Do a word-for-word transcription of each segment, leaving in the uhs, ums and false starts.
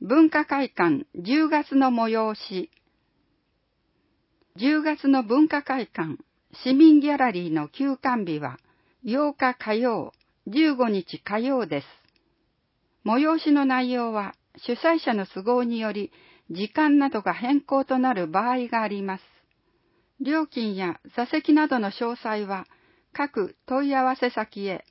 文化会館じゅうがつの催し。じゅうがつの文化会館市民ギャラリーの休館日はようか火曜、じゅうごにち火曜です。催しの内容は主催者の都合により時間などが変更となる場合があります。料金や座席などの詳細は各問い合わせ先へ。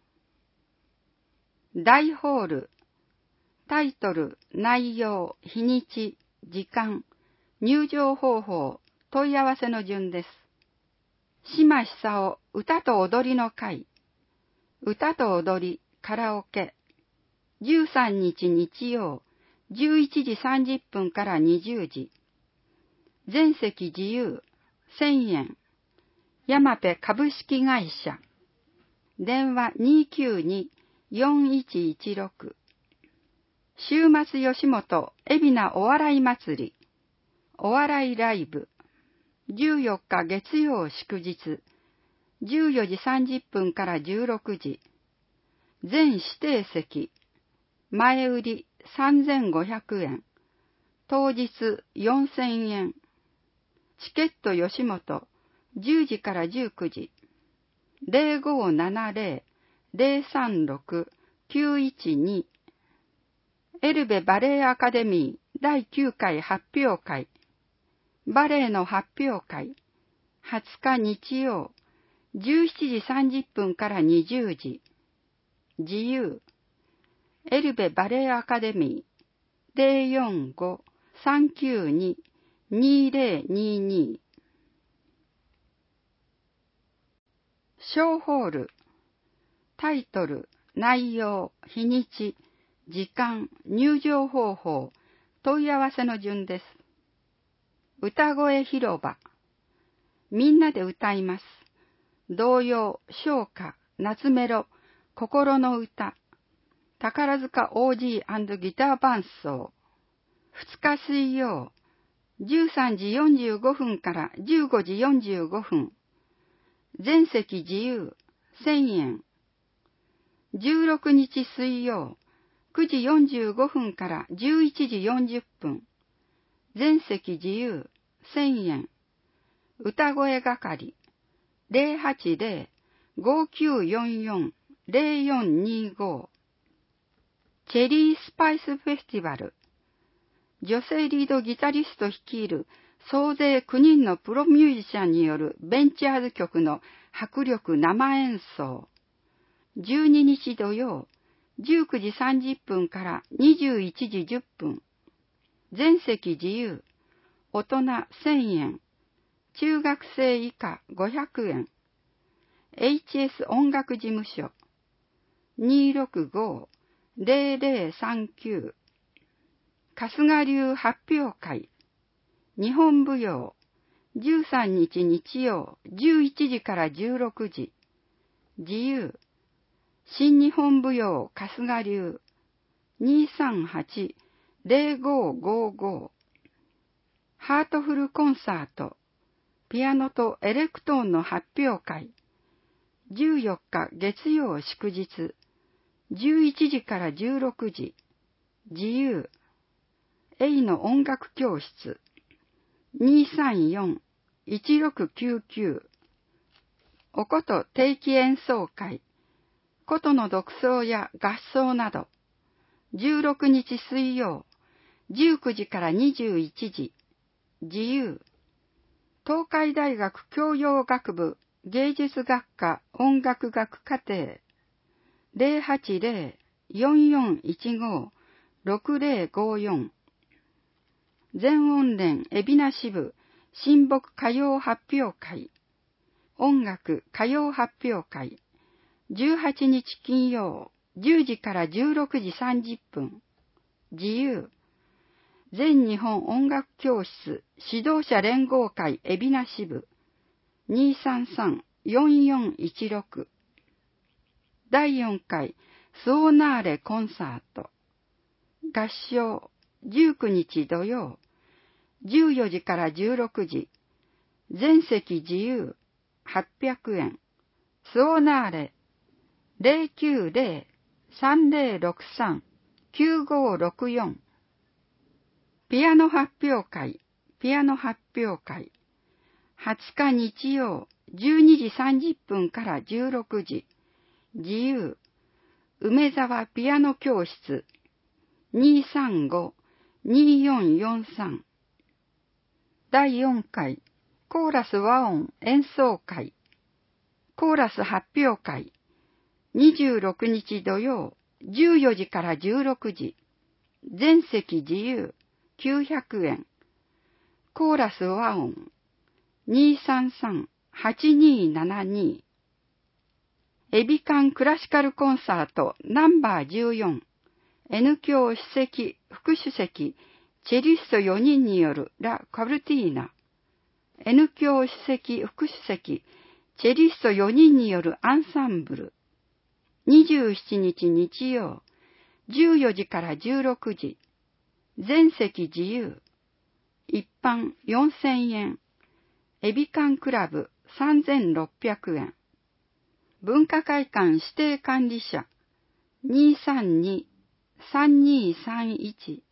大ホール、タイトル、内容、日にち、時間、入場方法、問い合わせの順です。島久夫歌と踊りの会、歌と踊り、カラオケ、じゅうさんにち日曜、じゅういちじさんじゅっぷんからにじゅうじ。全席自由、せんえん。ヤマペ株式会社。電話 にーきゅうにーよんいちいちろく。週末吉本海老名お笑い祭り。お笑いライブ。じゅうよっか月曜祝日。じゅうよじさんじゅっぷんからじゅうろくじ。全指定席。前売りさんぜんごひゃくえん。当日よんせんえん。チケット吉本じゅうじからじゅうくじ。ゼロごーななゼロ ゼロさんろく きゅういちに。エルベバレエアカデミーだいきゅうかい発表会。バレエの発表会。はつか日曜、じゅうしちじさんじゅっぷんからにじゅうじ。自由。エルベバレエアカデミーゼロよんご さんきゅうに にゼロにに。小ホール。タイトル、内容、日にち、時間、入場方法、問い合わせの順です。歌声広場。みんなで歌います。童謡、唱歌、夏メロ、心の歌。宝塚 オージー& ギター伴奏。ふつか水曜、じゅうさんじよんじゅうごふんからじゅうごじよんじゅうごふん。全席自由、せんえん。じゅうろくにち水曜、くじよんじゅうごふんからじゅういちじよんじゅっぷん。全席自由、せんえん。歌声係、ゼロはちゼロ ごきゅうよんよん ゼロよんにご。チェリースパイスフェスティバル。女性リードギタリスト率いる総勢きゅうにんのプロミュージシャンによるベンチャーズ曲の迫力生演奏。じゅうににち土曜、じゅうくじさんじゅっぷんからにじゅういちじじゅっぷん。全席自由。大人せんえん。中学生以下ごひゃくえん。エイチエス 音楽事務所。にーろくご ゼロゼロさんきゅう。春日流発表会。日本舞踊。じゅうさんにち日曜、じゅういちじからじゅうろくじ。自由。新日本舞踊春日流。にーさんはち ゼロごごご。ハートフルコンサート。ピアノとエレクトーンの発表会。じゅうよっか月曜祝日。じゅういちじからじゅうろくじ。自由。エイの音楽教室。にーさんよん いちろくきゅうきゅう。おこと定期演奏会。琴の独奏や合奏など。じゅうろくにち水曜、じゅうくじからにじゅういちじ。自由。東海大学教養学部芸術学科音楽学課程。ゼロはちゼロ よんよんいちご ろくゼロごよん。全音連海老名支部親睦歌謡発表会。音楽歌謡発表会。じゅうはちにち金曜、じゅうじからじゅうろくじさんじゅっぷん。自由。全日本音楽教室指導者連合会海老名支部。にーさんさん よんよんいちろく。だいよんかいスオナーレコンサート。合唱じゅうくにち土曜、じゅうよじからじゅうろくじ。全席自由、はっぴゃくえん。スオナーレゼロきゅうゼロ さんゼロろくさん きゅうごろくよん。 ピアノ発表会、ピアノ発表会。はつか日曜、じゅうにじさんじゅっぷんからじゅうろくじ。自由、梅沢ピアノ教室、にーさんごーにーよんよんさん。だいよんかい、コーラス和音演奏会、コーラス発表会、にじゅうろくにち土曜、じゅうよじからじゅうろくじ。全席自由、きゅうひゃくえん。コーラス和音、にーさんさんはちにーななに。エビカンクラシカルコンサートナンバーじゅうよん。N 教主席、副主席、チェリストよにんによるラ・カルティーナ。N 教主席、副主席、チェリストよにんによるアンサンブル。にじゅうしちにち日曜、じゅうよじからじゅうろくじ。全席自由。一般よんせんえん。エビカンクラブさんぜんろっぴゃくえん。文化会館指定管理者にーさんにーさんにーさんいち。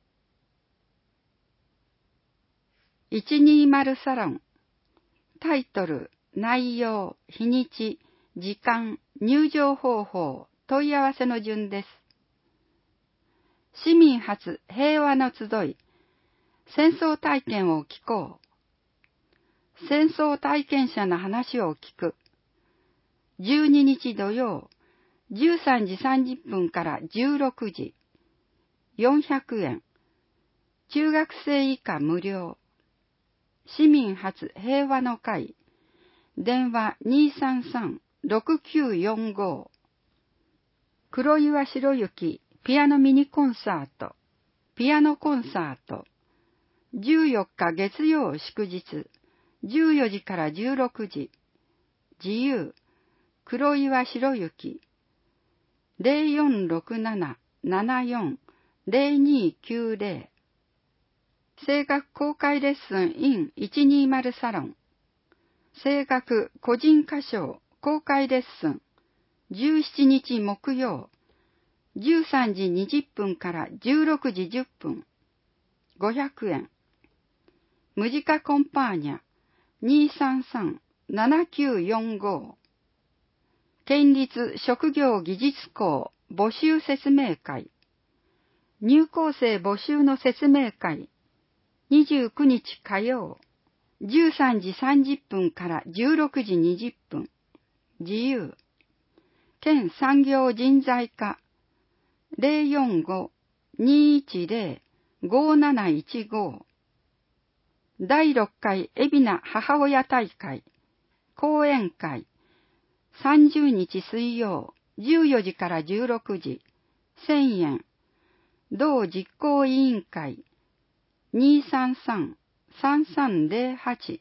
いちにーまるサロン。タイトル、内容、日にち、時間、入場方法、問い合わせの順です。市民発平和の集い、戦争体験を聞こう。戦争体験者の話を聞く。じゅうににち土曜、じゅうさんじさんじゅっぷんからじゅうろくじ。よんひゃくえん。中学生以下無料。市民発平和の会。電話 にーさんさんろくきゅうよんご。黒岩博之ピアノミニコンサート。ピアノコンサート。じゅうよっか月曜祝日。じゅうよじからじゅうろくじ。自由。黒岩博之。ゼロよんろくなな ななよん ゼロにきゅうゼロ。声楽公開レッスン インいちにーまるサロン。声楽個人歌唱公開レッスン。じゅうしちにち木曜。じゅうさんじにじゅっぷんからじゅうろくじじゅっぷん。ごひゃくえん。ムジカコンパーニャ にーさんさんななきゅうよんご。県立職業技術校募集説明会。入校生募集の説明会。にじゅうくにち火曜。じゅうさんじさんじゅっぷんからじゅうろくじにじゅっぷん。自由。県産業人材課。ゼロよんご にーいちゼロ ごなないちご。だいろっかい海老名母親大会。講演会。さんじゅうにち水曜、じゅうよじからじゅうろくじ。せんえん。同実行委員会。にーさんさん さんさんゼロはち。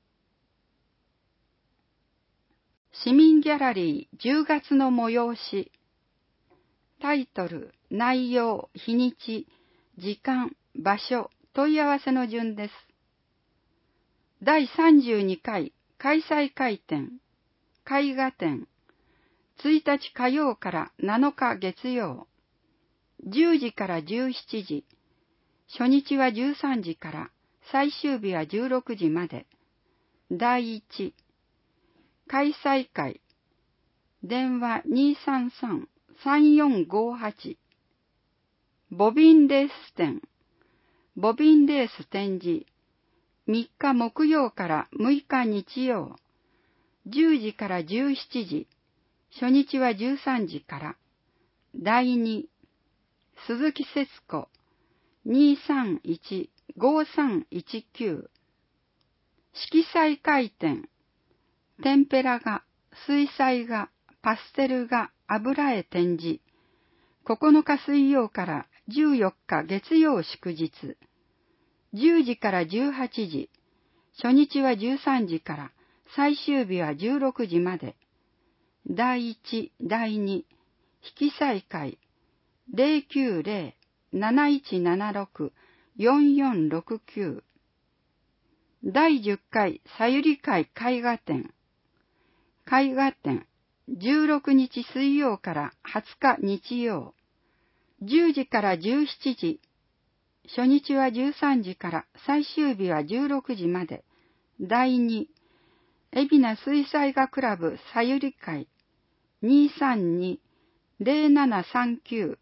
市民ギャラリーじゅうがつの催し。タイトル、内容、日にち、時間、場所、問い合わせの順です。だいさんじゅうにかい開催会展、絵画展、ついたち火曜からなのか月曜、じゅうじからじゅうしちじ、初日はじゅうさんじから、最終日はじゅうろくじまで。だいいち、開催会、電話 にーさんさん さんよんごはち。ボビンレース展、ボビンレース展示、みっか木曜からむいか日曜、じゅうじからじゅうしちじ、初日はじゅうさんじから。だいに、鈴木節子、にーさんいち ごさんいちきゅう。色彩回転、テンペラ画、水彩画、パステル画、油絵展示。ここのか水曜からじゅうよっか月曜祝日。じゅうじからじゅうはちじ。初日はじゅうさんじから、最終日はじゅうろくじまで。だいいち、だいに、色彩会、ゼロきゅうゼロ なないちななろく よんよんろくきゅう。だいじゅっかいさゆり会絵画展。絵画展、じゅうろくにち水曜からはつか日曜。じゅうじからじゅうしちじ。 初日はじゅうさんじから最終日はじゅうろくじまで。だいに、海老名水彩画クラブさゆり会 にーさんにーぜろななさんきゅう。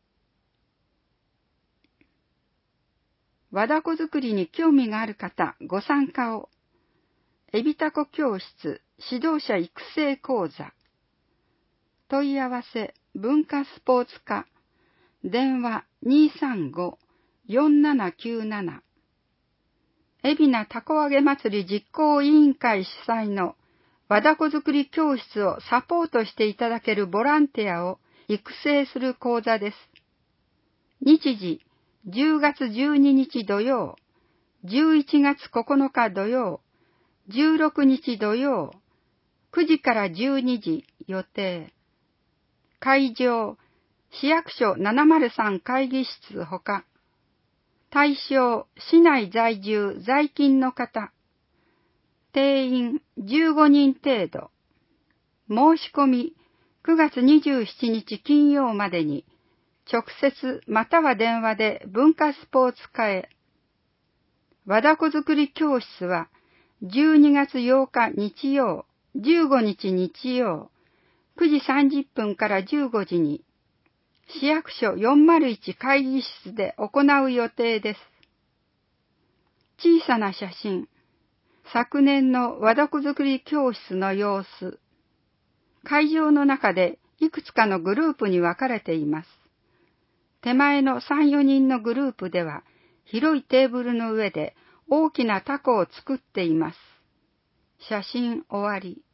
和だこ作りに興味がある方、ご参加を。エビタコ教室指導者育成講座。問い合わせ文化スポーツ課。電話 にーさんごーよんななきゅうなな。海老名たこ揚げ祭り実行委員会主催の和だこ作り教室をサポートしていただけるボランティアを育成する講座です。日時、じゅうがつじゅうににち土曜、じゅういちがつここのか土曜、じゅうろくにち土曜、くじからじゅうにじ予定。会場、市役所ななまるさん会議室ほか、対象、市内在住在勤の方、定員じゅうごにん程度。申し込み、くがつにじゅうしちにち金曜までに、直接または電話で文化スポーツ課へ。和だこ作り教室は、じゅうにがつようか日曜、じゅうごにち日曜、くじさんじゅっぷんからじゅうごじに、市役所よんまるいち会議室で行う予定です。小さな写真。昨年の和だこ作り教室の様子。会場の中でいくつかのグループに分かれています。手前のさん、よにんのグループでは、広いテーブルの上で大きなタコを作っています。写真終わり。